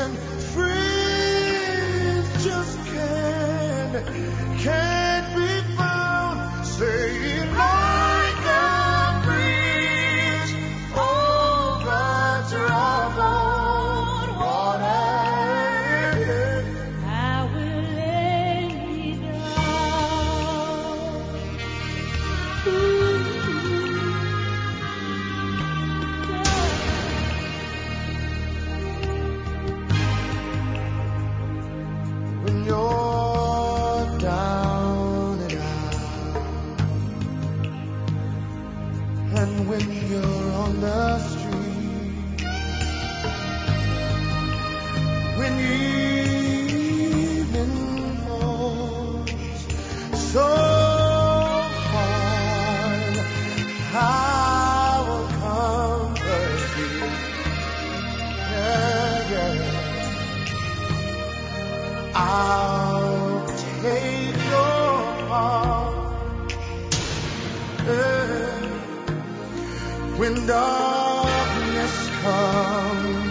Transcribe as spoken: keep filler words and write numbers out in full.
when friends just can't, can't be found, saying like a breeze over troubled water. I will lay me down. When you're down and out, and when you're on the street, when evening falls so hard, I will comfort you. Yeah, yeah. I'll take your heart. Yeah. When darkness comes